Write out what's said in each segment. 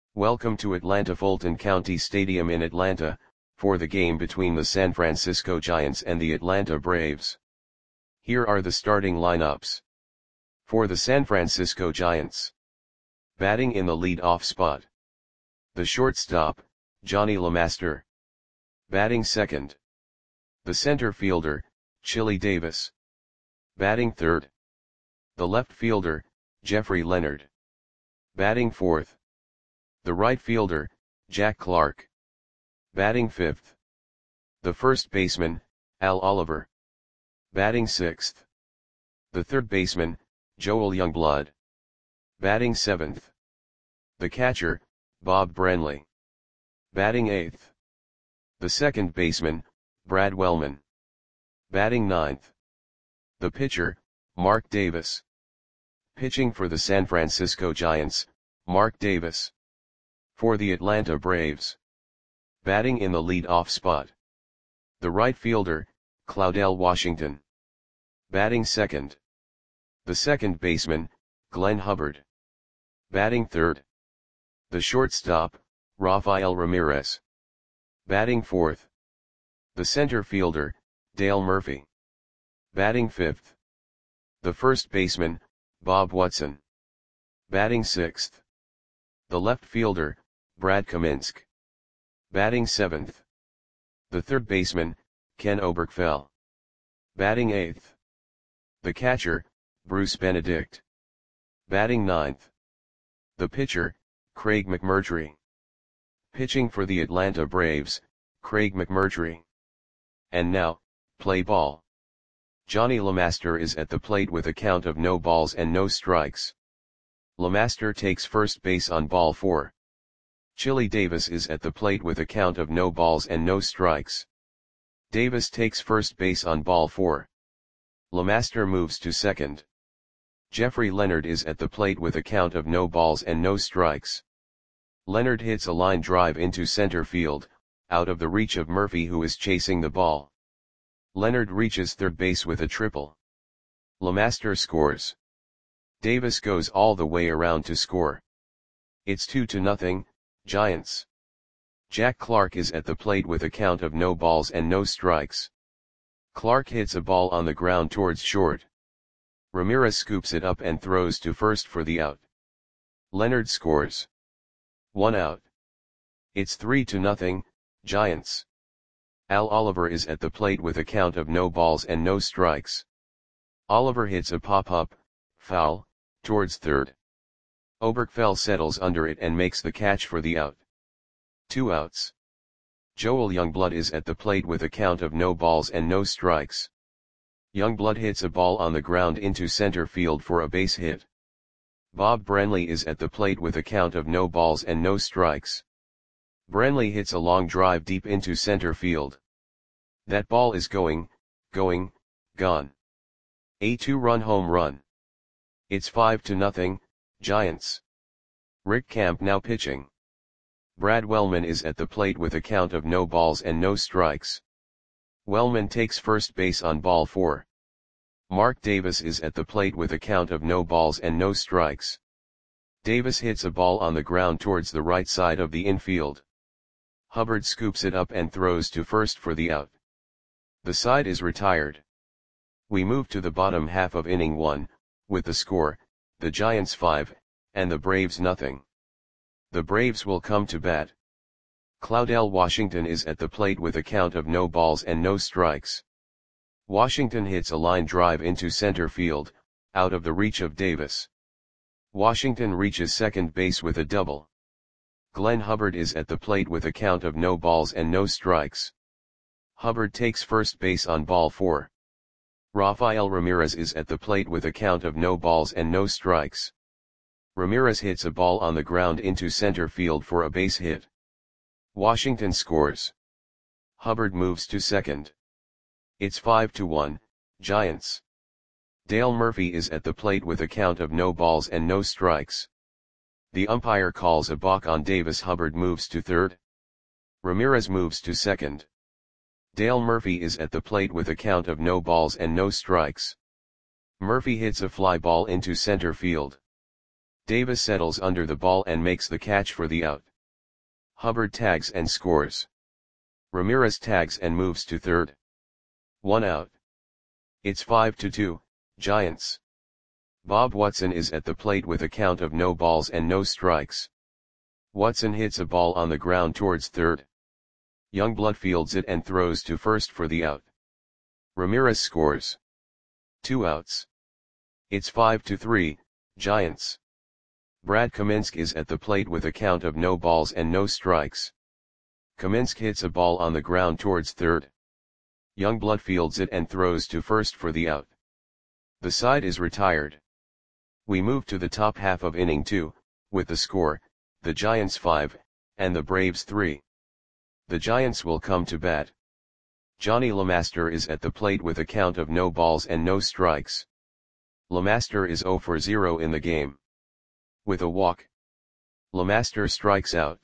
Welcome to Atlanta Fulton County Stadium in Atlanta, for the game between the San Francisco Giants and the Atlanta Braves. Here are the starting lineups. For the San Francisco Giants. Batting in the lead-off spot. The shortstop, Johnny LeMaster. Batting second. The center fielder, Chili Davis. Batting third. The left fielder, Jeffrey Leonard. Batting fourth. The right fielder, Jack Clark. Batting fifth. The first baseman, Al Oliver. Batting sixth. The third baseman, Joel Youngblood. Batting seventh. The catcher, Bob Branley. Batting eighth. The second baseman, Brad Wellman. Batting ninth. The pitcher, Mark Davis. Pitching for the San Francisco Giants, Mark Davis. For the Atlanta Braves. Batting in the lead-off spot. The right fielder, Claudell Washington. Batting second. The second baseman, Glenn Hubbard. Batting third. The shortstop, Rafael Ramirez. Batting fourth. The center fielder, Dale Murphy. Batting fifth. The first baseman, Bob Watson. Batting sixth. The left fielder, Brad Kaminsky. Batting seventh. The third baseman, Ken Oberkfell. Batting eighth. The catcher, Bruce Benedict. Batting ninth. The pitcher, Craig McMurtry. Pitching for the Atlanta Braves, Craig McMurtry. And now, play ball. Johnny LeMaster is at the plate with a count of no balls and no strikes. LeMaster takes first base on ball 4. Chili Davis is at the plate with a count of no balls and no strikes. Davis takes first base on ball 4. LeMaster moves to second. Jeffrey Leonard is at the plate with a count of no balls and no strikes. Leonard hits a line drive into center field, out of the reach of Murphy, who is chasing the ball. Leonard reaches third base with a triple. LeMaster scores. Davis goes all the way around to score. It's 2-0, Giants. Jack Clark is at the plate with a count of no balls and no strikes. Clark hits a ball on the ground towards short. Ramirez scoops it up and throws to first for the out. Leonard scores. 1 out. It's 3-0, Giants. Al Oliver is at the plate with a count of no balls and no strikes. Oliver hits a pop-up, foul, towards third. Oberkfell settles under it and makes the catch for the out. 2 outs. Joel Youngblood is at the plate with a count of no balls and no strikes. Youngblood hits a ball on the ground into center field for a base hit. Bob Branley is at the plate with a count of no balls and no strikes. Branley hits a long drive deep into center field. That ball is gone. A 2-run home run. It's 5-0, Giants. Rick Camp now pitching. Brad Wellman is at the plate with a count of no balls and no strikes. Wellman takes first base on ball 4. Mark Davis is at the plate with a count of no balls and no strikes. Davis hits a ball on the ground towards the right side of the infield. Hubbard scoops it up and throws to first for the out. The side is retired. We move to the bottom half of inning 1, with the score, the Giants 5, and the Braves nothing. The Braves will come to bat. Claudell Washington is at the plate with a count of no balls and no strikes. Washington hits a line drive into center field, out of the reach of Davis. Washington reaches second base with a double. Glenn Hubbard is at the plate with a count of no balls and no strikes. Hubbard takes first base on ball 4. Rafael Ramirez is at the plate with a count of no balls and no strikes. Ramirez hits a ball on the ground into center field for a base hit. Washington scores. Hubbard moves to second. It's 5-1, Giants. Dale Murphy is at the plate with a count of no balls and no strikes. The umpire calls a balk on Davis. Hubbard moves to third. Ramirez moves to second. Dale Murphy is at the plate with a count of no balls and no strikes. Murphy hits a fly ball into center field. Davis settles under the ball and makes the catch for the out. Hubbard tags and scores. Ramirez tags and moves to third. 1 out. It's 5-2, Giants. Bob Watson is at the plate with a count of no balls and no strikes. Watson hits a ball on the ground towards third. Youngblood fields it and throws to first for the out. Ramirez scores. 2 outs. It's 5-3, Giants. Brad Kaminsk is at the plate with a count of no balls and no strikes. Kaminsk hits a ball on the ground towards third. Youngblood fields it and throws to first for the out. The side is retired. We move to the top half of inning 2, with the score, the Giants 5, and the Braves 3. The Giants will come to bat. Johnny LeMaster is at the plate with a count of no balls and no strikes. LeMaster is 0 for 0 in the game. With a walk, LeMaster strikes out.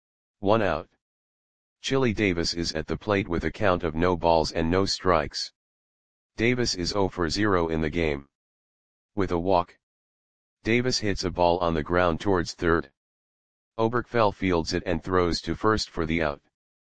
1 out. Chili Davis is at the plate with a count of no balls and no strikes. Davis is 0 for 0 in the game. With a walk, Davis hits a ball on the ground towards third. Oberkfell fields it and throws to first for the out.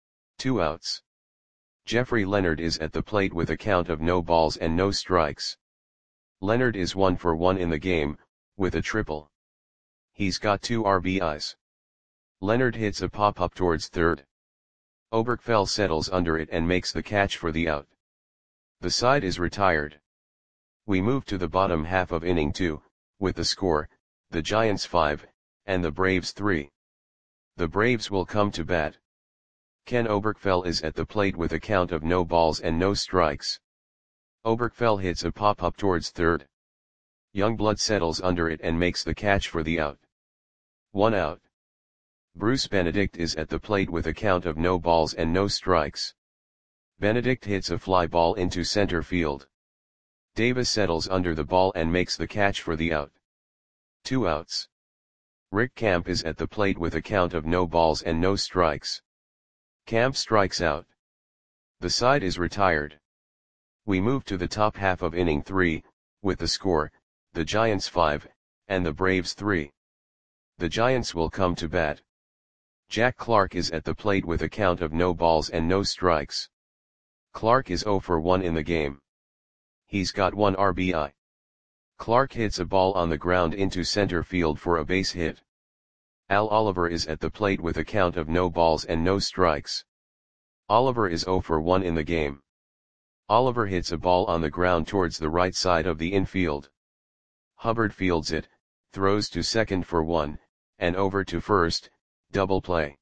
2 outs. Jeffrey Leonard is at the plate with a count of no balls and no strikes. Leonard is 1 for 1 in the game, with a triple. He's got 2 RBIs. Leonard hits a pop-up towards third. Oberkfell settles under it and makes the catch for the out. The side is retired. We move to the bottom half of inning 2, with the score, the Giants 5, and the Braves 3. The Braves will come to bat. Ken Oberkfell is at the plate with a count of no balls and no strikes. Oberkfell hits a pop-up towards third. Youngblood settles under it and makes the catch for the out. 1 out. Bruce Benedict is at the plate with a count of no balls and no strikes. Benedict hits a fly ball into center field. Davis settles under the ball and makes the catch for the out. 2 outs. Rick Camp is at the plate with a count of no balls and no strikes. Camp strikes out. The side is retired. We move to the top half of inning 3, with the score, the Giants 5, and the Braves 3. The Giants will come to bat. Jack Clark is at the plate with a count of no balls and no strikes. Clark is 0 for 1 in the game. He's got 1 RBI. Clark hits a ball on the ground into center field for a base hit. Al Oliver is at the plate with a count of no balls and no strikes. Oliver is 0 for 1 in the game. Oliver hits a ball on the ground towards the right side of the infield. Hubbard fields it, throws to second for 1, and over to first, double play.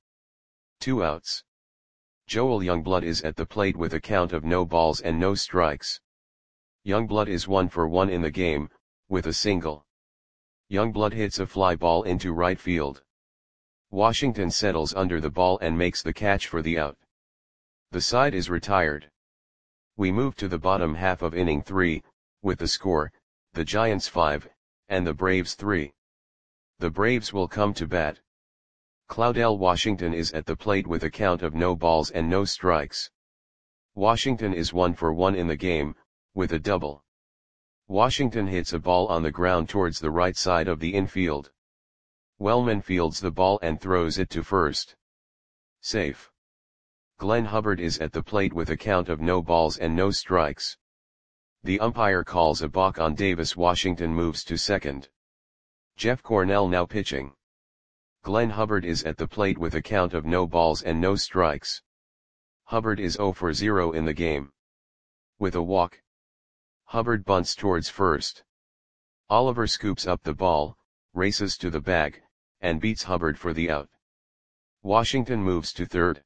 2 outs. Joel Youngblood is at the plate with a count of no balls and no strikes. Youngblood is 1 for 1 in the game, with a single. Youngblood hits a fly ball into right field. Washington settles under the ball and makes the catch for the out. The side is retired. We move to the bottom half of inning 3, with the score, the Giants 5, and the Braves 3. The Braves will come to bat. Claudell Washington is at the plate with a count of no balls and no strikes. Washington is 1 for 1 in the game, with a double. Washington hits a ball on the ground towards the right side of the infield. Wellman fields the ball and throws it to first. Safe. Glenn Hubbard is at the plate with a count of no balls and no strikes. The umpire calls a balk on Davis. Washington moves to second. Jeff Cornell now pitching. Glenn Hubbard is at the plate with a count of no balls and no strikes. Hubbard is 0 for 0 in the game. With a walk, Hubbard bunts towards first. Oliver scoops up the ball, races to the bag, and beats Hubbard for the out. Washington moves to third.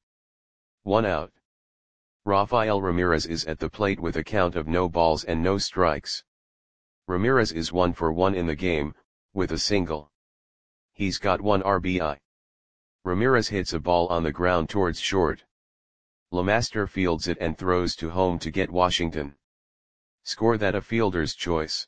1 out. Rafael Ramirez is at the plate with a count of no balls and no strikes. Ramirez is 1 for 1 in the game, with a single. He's got 1 RBI. Ramirez hits a ball on the ground towards short. LeMaster fields it and throws to home to get Washington. Score that a fielder's choice.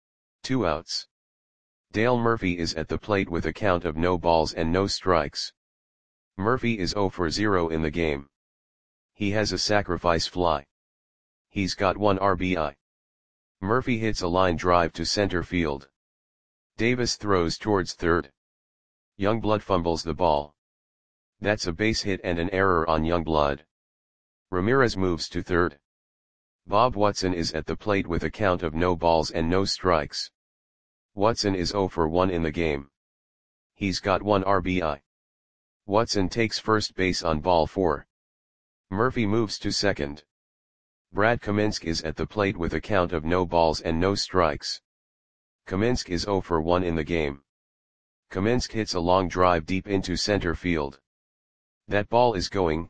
2 outs. Dale Murphy is at the plate with a count of no balls and no strikes. Murphy is 0 for 0 in the game. He has a sacrifice fly. He's got 1 RBI. Murphy hits a line drive to center field. Davis throws towards third. Youngblood fumbles the ball. That's a base hit and an error on Youngblood. Ramirez moves to third. Bob Watson is at the plate with a count of no balls and no strikes. Watson is 0 for 1 in the game. He's got 1 RBI. Watson takes first base on ball 4. Murphy moves to second. Brad Kaminsky is at the plate with a count of no balls and no strikes. Kaminsky is 0 for 1 in the game. Kaminsky hits a long drive deep into center field. That ball is gone.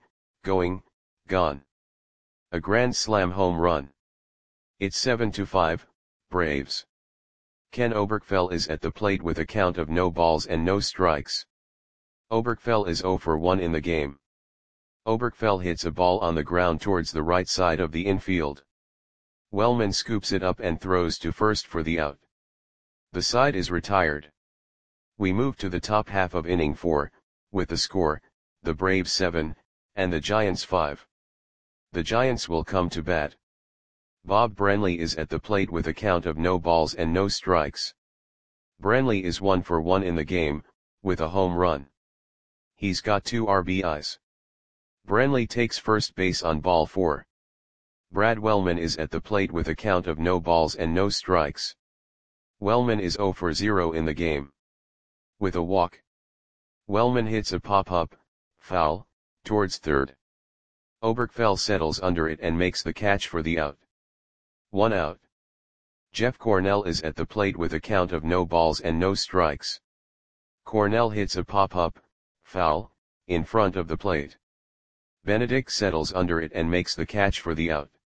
A grand slam home run. It's 7-5, Braves. Ken Oberkfell is at the plate with a count of no balls and no strikes. Oberkfell is 0 for 1 in the game. Oberkfell hits a ball on the ground towards the right side of the infield. Wellman scoops it up and throws to first for the out. The side is retired. We move to the top half of inning 4, with the score, the Braves 7, and the Giants 5. The Giants will come to bat. Bob Brenly is at the plate with a count of no balls and no strikes. Brenly is 1 for 1 in the game, with a home run. He's got 2 RBIs. Brenly takes first base on ball 4. Brad Wellman is at the plate with a count of no balls and no strikes. Wellman is 0 for 0 in the game. With a walk. Wellman hits a pop-up, foul, towards third. Oberkfell settles under it and makes the catch for the out. 1 out. Jeff Cornell is at the plate with a count of no balls and no strikes. Cornell hits a pop-up, foul, in front of the plate. Benedict settles under it and makes the catch for the out.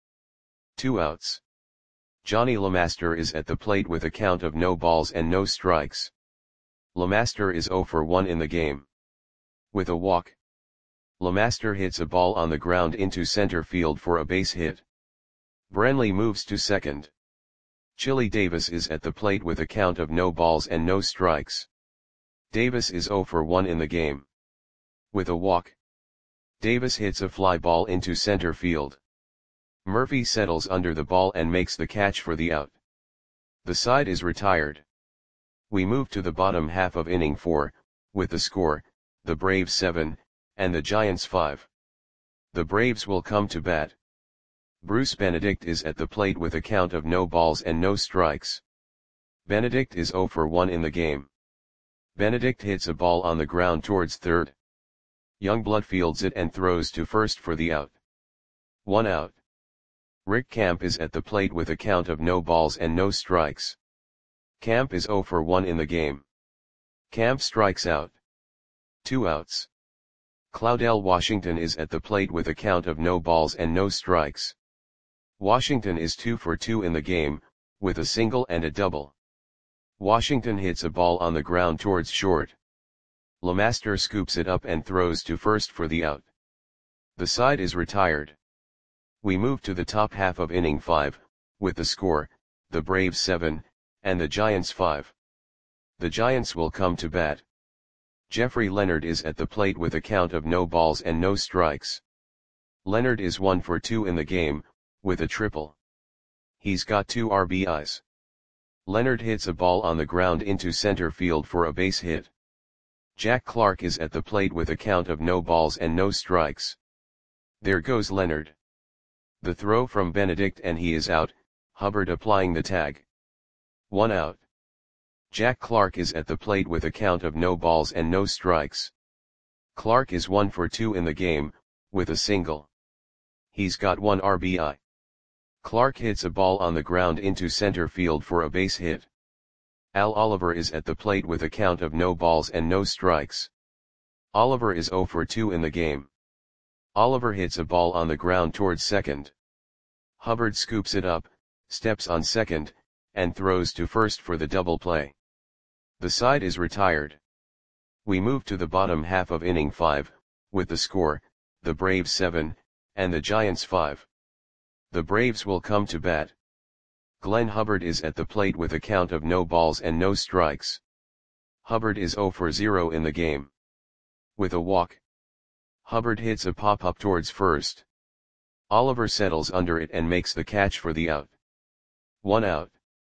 2 outs. Johnny LeMaster is at the plate with a count of no balls and no strikes. LeMaster is 0 for 1 in the game. With a walk. LeMaster hits a ball on the ground into center field for a base hit. Brenly moves to second. Chili Davis is at the plate with a count of no balls and no strikes. Davis is 0 for 1 in the game. With a walk. Davis hits a fly ball into center field. Murphy settles under the ball and makes the catch for the out. The side is retired. We move to the bottom half of inning 4, with the score, the Braves 7, and the Giants 5. The Braves will come to bat. Bruce Benedict is at the plate with a count of no balls and no strikes. Benedict is 0 for 1 in the game. Benedict hits a ball on the ground towards third. Youngblood fields it and throws to first for the out. 1 out. Rick Camp is at the plate with a count of no balls and no strikes. Camp is 0 for 1 in the game. Camp strikes out. 2 outs. Claudel Washington is at the plate with a count of no balls and no strikes. Washington is 2 for 2 in the game, with a single and a double. Washington hits a ball on the ground towards short. LeMaster scoops it up and throws to first for the out. The side is retired. We move to the top half of inning 5, with the score, the Braves 7, and the Giants 5. The Giants will come to bat. Jeffrey Leonard is at the plate with a count of no balls and no strikes. Leonard is 1 for 2 in the game, with a triple. He's got 2 RBIs. Leonard hits a ball on the ground into center field for a base hit. Jack Clark is at the plate with a count of no balls and no strikes. There goes Leonard. The throw from Benedict and he is out, Hubbard applying the tag. 1 out. Jack Clark is at the plate with a count of no balls and no strikes. Clark is 1 for 2 in the game, with a single. He's got 1 RBI. Clark hits a ball on the ground into center field for a base hit. Al Oliver is at the plate with a count of no balls and no strikes. Oliver is 0 for 2 in the game. Oliver hits a ball on the ground towards second. Hubbard scoops it up, steps on second, and throws to first for the double play. The side is retired. We move to the bottom half of inning 5, with the score, the Braves 7, and the Giants 5. The Braves will come to bat. Glenn Hubbard is at the plate with a count of no balls and no strikes. Hubbard is 0 for 0 in the game. With a walk. Hubbard hits a pop-up towards first. Oliver settles under it and makes the catch for the out. 1 out.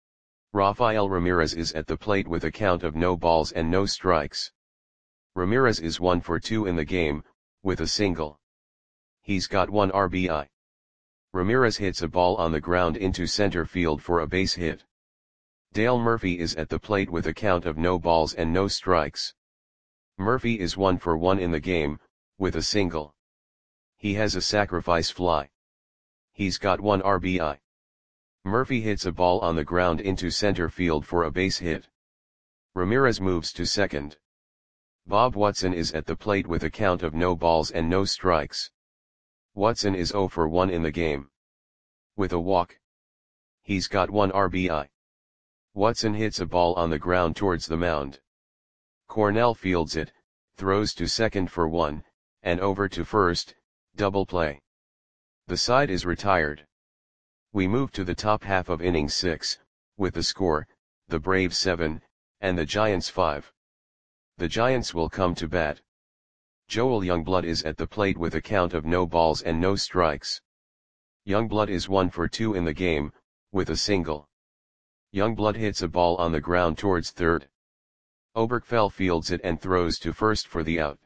Rafael Ramirez is at the plate with a count of no balls and no strikes. Ramirez is 1 for 2 in the game, with a single. He's got 1 RBI. Ramirez hits a ball on the ground into center field for a base hit. Dale Murphy is at the plate with a count of no balls and no strikes. Murphy is 1 for 1 in the game, with a single. He has a sacrifice fly. He's got 1 RBI. Murphy hits a ball on the ground into center field for a base hit. Ramirez moves to second. Bob Watson is at the plate with a count of no balls and no strikes. Watson is 0 for 1 in the game. With a walk. He's got 1 RBI. Watson hits a ball on the ground towards the mound. Cornell fields it, throws to second for 1, and over to first, double play. The side is retired. We move to the top half of inning 6, with the score, the Braves 7, and the Giants 5. The Giants will come to bat. Joel Youngblood is at the plate with a count of no balls and no strikes. Youngblood is 1 for 2 in the game, with a single. Youngblood hits a ball on the ground towards third. Oberkfell fields it and throws to first for the out.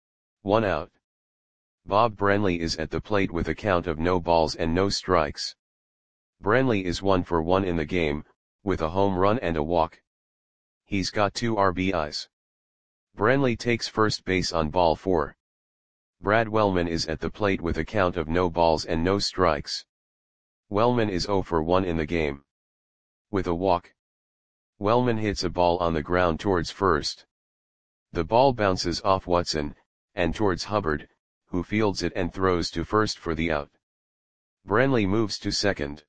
1 out. Bob Branley is at the plate with a count of no balls and no strikes. Branley is 1 for 1 in the game, with a home run and a walk. He's got 2 RBIs. Branley takes first base on ball 4. Brad Wellman is at the plate with a count of no balls and no strikes. Wellman is 0 for 1 in the game. With a walk. Wellman hits a ball on the ground towards first. The ball bounces off Watson, and towards Hubbard, who fields it and throws to first for the out. Branley moves to second.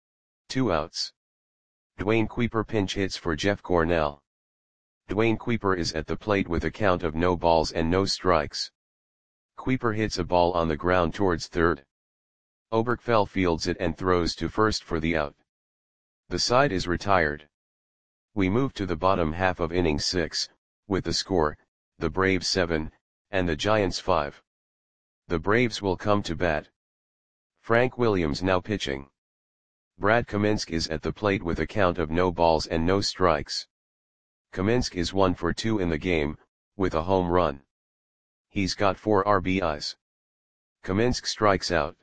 2 outs. Dwayne Kuiper pinch hits for Jeff Cornell. Dwayne Kuiper is at the plate with a count of no balls and no strikes. Kuiper hits a ball on the ground towards third. Oberkfell fields it and throws to first for the out. The side is retired. We move to the bottom half of inning 6, with the score, the Braves 7, and the Giants 5. The Braves will come to bat. Frank Williams now pitching. Brad Kaminsky is at the plate with a count of no balls and no strikes. Kaminsky is 1 for 2 in the game, with a home run. He's got 4 RBIs. Kaminsky strikes out.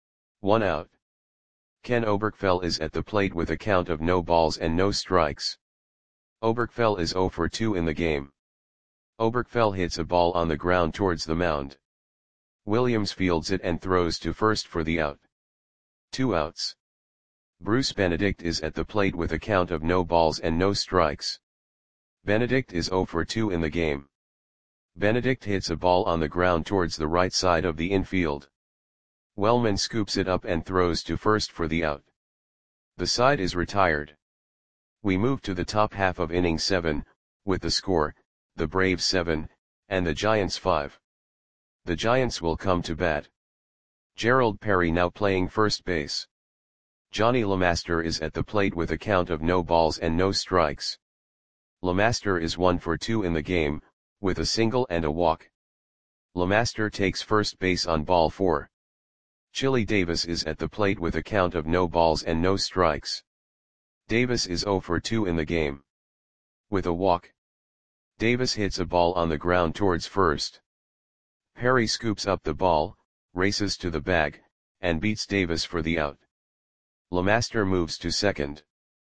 1 out. Ken Oberkfell is at the plate with a count of no balls and no strikes. Oberkfell is 0 for 2 in the game. Oberkfell hits a ball on the ground towards the mound. Williams fields it and throws to first for the out. 2 outs. Bruce Benedict is at the plate with a count of no balls and no strikes. Benedict is 0 for 2 in the game. Benedict hits a ball on the ground towards the right side of the infield. Wellman scoops it up and throws to first for the out. The side is retired. We move to the top half of inning 7, with the score, the Braves 7, and the Giants 5. The Giants will come to bat. Gerald Perry now playing first base. Johnny LeMaster is at the plate with a count of no balls and no strikes. LeMaster is 1 for 2 in the game, with a single and a walk. LeMaster takes first base on ball 4. Chili Davis is at the plate with a count of no balls and no strikes. Davis is 0 for 2 in the game. With a walk. Davis hits a ball on the ground towards first. Perry scoops up the ball, races to the bag, and beats Davis for the out. LeMaster moves to second.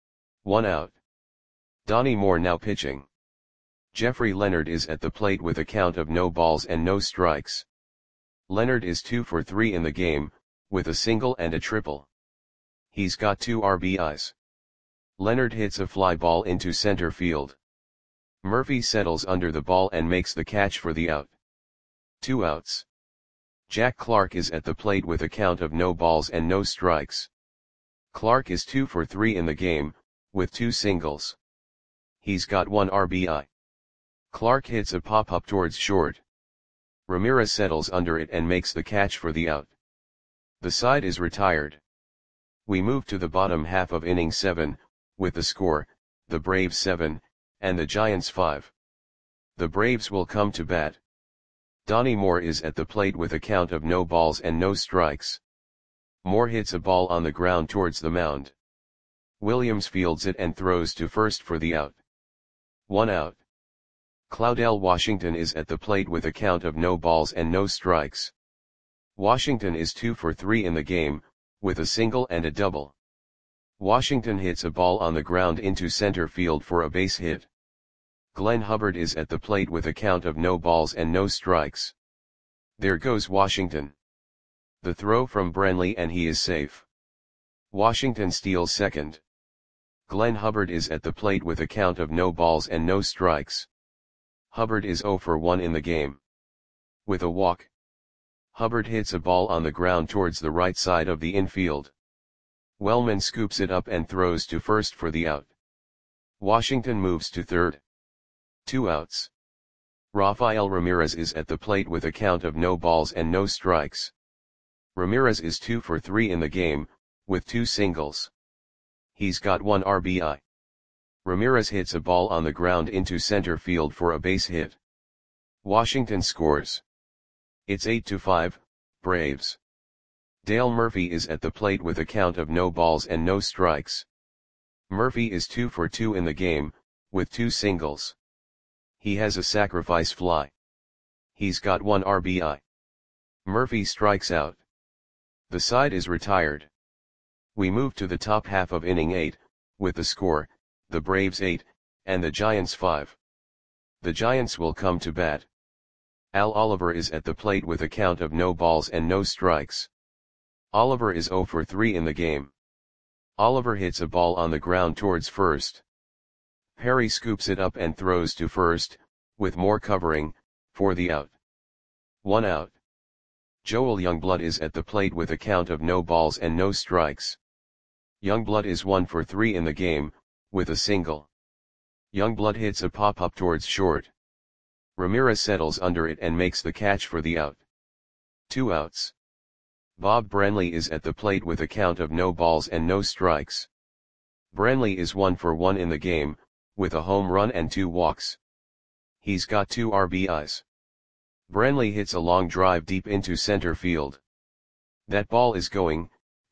1 out. Donnie Moore now pitching. Jeffrey Leonard is at the plate with a count of no balls and no strikes. Leonard is 2 for 3 in the game, with a single and a triple. He's got 2 RBIs. Leonard hits a fly ball into center field. Murphy settles under the ball and makes the catch for the out. 2 outs. Jack Clark is at the plate with a count of no balls and no strikes. Clark is 2 for 3 in the game, with 2 singles. He's got 1 RBI. Clark hits a pop-up towards short. Ramirez settles under it and makes the catch for the out. The side is retired. We move to the bottom half of inning 7, with the score, the Braves 7, and the Giants 5. The Braves will come to bat. Donnie Moore is at the plate with a count of no balls and no strikes. Moore hits a ball on the ground towards the mound. Williams fields it and throws to first for the out. 1 out. Claudell Washington is at the plate with a count of no balls and no strikes. Washington is 2 for 3 in the game, with a single and a double. Washington hits a ball on the ground into center field for a base hit. Glenn Hubbard is at the plate with a count of no balls and no strikes. There goes Washington. The throw from Brantley and he is safe. Washington steals second. Glenn Hubbard is at the plate with a count of no balls and no strikes. Hubbard is 0 for 1 in the game. With a walk, Hubbard hits a ball on the ground towards the right side of the infield. Wellman scoops it up and throws to first for the out. Washington moves to third. 2 outs. Rafael Ramirez is at the plate with a count of no balls and no strikes. Ramirez is 2 for 3 in the game, with 2 singles. He's got 1 RBI. Ramirez hits a ball on the ground into center field for a base hit. Washington scores. It's 8-5, Braves. Dale Murphy is at the plate with a count of no balls and no strikes. Murphy is 2 for 2 in the game, with 2 singles. He has a sacrifice fly. He's got 1 RBI. Murphy strikes out. The side is retired. We move to the top half of inning 8, with the score, the Braves 8, and the Giants 5. The Giants will come to bat. Al Oliver is at the plate with a count of no balls and no strikes. Oliver is 0 for 3 in the game. Oliver hits a ball on the ground towards first. Perry scoops it up and throws to first, with more covering, for the out. 1 out. Joel Youngblood is at the plate with a count of no balls and no strikes. Youngblood is 1 for 3 in the game, with a single. Youngblood hits a pop-up towards short. Ramirez settles under it and makes the catch for the out. 2 outs. Bob Brantley is at the plate with a count of no balls and no strikes. Brantley is 1 for 1 in the game, with a home run and 2 walks. He's got 2 RBIs. Brantley hits a long drive deep into center field. That ball is going,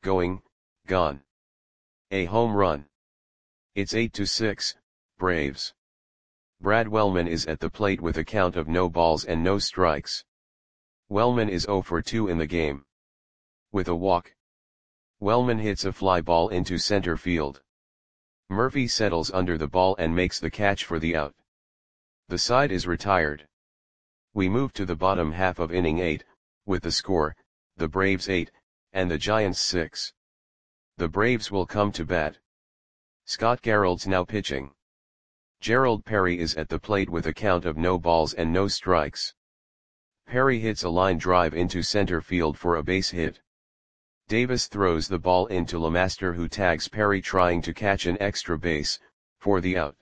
gone. A home run. It's 8-6, Braves. Brad Wellman is at the plate with a count of no balls and no strikes. Wellman is 0 for 2 in the game. With a walk, Wellman hits a fly ball into center field. Murphy settles under the ball and makes the catch for the out. The side is retired. We move to the bottom half of inning 8, with the score, the Braves 8, and the Giants 6. The Braves will come to bat. Scott Gerold's now pitching. Gerald Perry is at the plate with a count of no balls and no strikes. Perry hits a line drive into center field for a base hit. Davis throws the ball into Lemaster, who tags Perry trying to catch an extra base, for the out.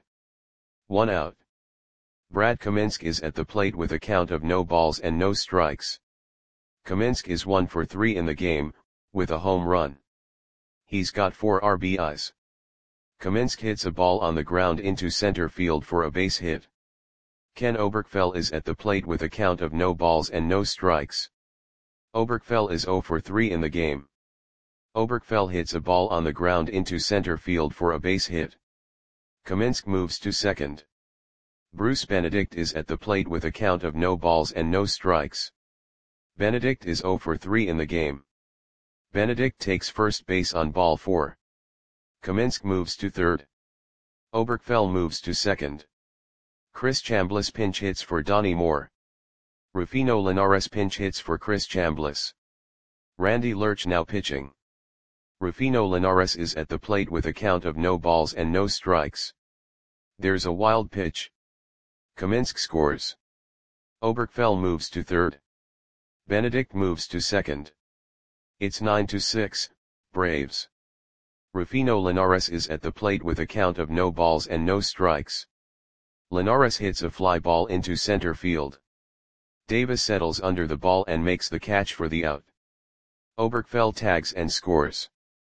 1 out. Brad Kaminsky is at the plate with a count of no balls and no strikes. Kaminsky is 1 for 3 in the game, with a home run. He's got 4 RBIs. Kaminsky hits a ball on the ground into center field for a base hit. Ken Oberkfell is at the plate with a count of no balls and no strikes. Oberkfell is 0 for 3 in the game. Oberkfell hits a ball on the ground into center field for a base hit. Kaminsky moves to second. Bruce Benedict is at the plate with a count of no balls and no strikes. Benedict is 0 for 3 in the game. Benedict takes first base on ball 4. Kaminsky moves to third. Oberkfell moves to second. Chris Chambliss pinch hits for Donnie Moore. Rufino Linares pinch hits for Chris Chambliss. Randy Lurch now pitching. Rufino Linares is at the plate with a count of no balls and no strikes. There's a wild pitch. Kaminsky scores. Oberkfell moves to third. Benedict moves to second. It's 9-6, Braves. Rufino Linares is at the plate with a count of no balls and no strikes. Linares hits a fly ball into center field. Davis settles under the ball and makes the catch for the out. Oberkfell tags and scores.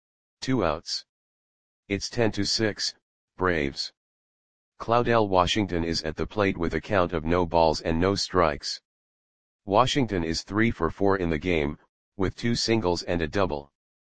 2 outs. It's 10-6, Braves. Claudell Washington is at the plate with a count of no balls and no strikes. Washington is 3 for 4 in the game, with 2 singles and a double.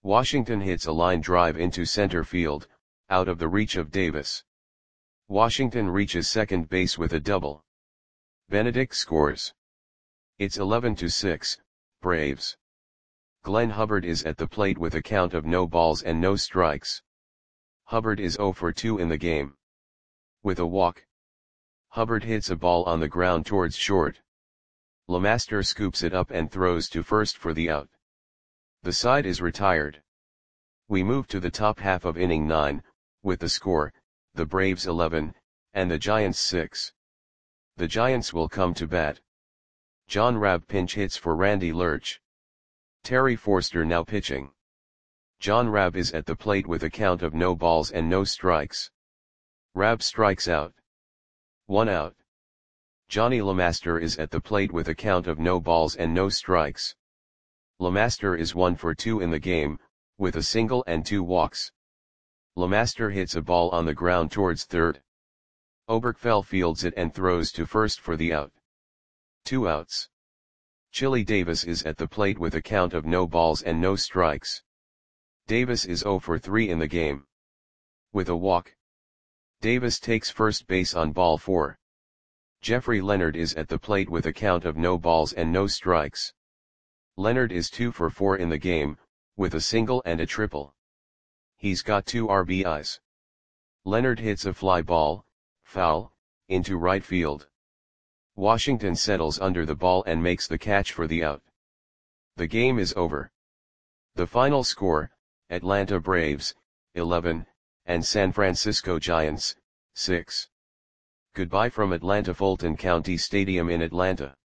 Washington hits a line drive into center field, out of the reach of Davis. Washington reaches second base with a double. Benedict scores. It's 11-6, Braves. Glenn Hubbard is at the plate with a count of no balls and no strikes. Hubbard is 0 for 2 in the game. With a walk, Hubbard hits a ball on the ground towards short. LeMaster scoops it up and throws to first for the out. The side is retired. We move to the top half of inning 9, with the score, the Braves 11, and the Giants 6. The Giants will come to bat. John Rabb pinch hits for Randy Lerch. Terry Forster now pitching. John Rabb is at the plate with a count of no balls and no strikes. Rabb strikes out. 1 out. Johnny LeMaster is at the plate with a count of no balls and no strikes. LeMaster is 1 for 2 in the game, with a single and 2 walks. LeMaster hits a ball on the ground towards third. Oberkfell fields it and throws to first for the out. 2 outs. Chili Davis is at the plate with a count of no balls and no strikes. Davis is 0 for 3 in the game. With a walk, Davis takes first base on ball 4. Jeffrey Leonard is at the plate with a count of no balls and no strikes. Leonard is 2 for 4 in the game, with a single and a triple. He's got 2 RBIs. Leonard hits a fly ball, foul, into right field. Washington settles under the ball and makes the catch for the out. The game is over. The final score, Atlanta Braves, 11, and San Francisco Giants, 6. Goodbye from Atlanta Fulton County Stadium in Atlanta.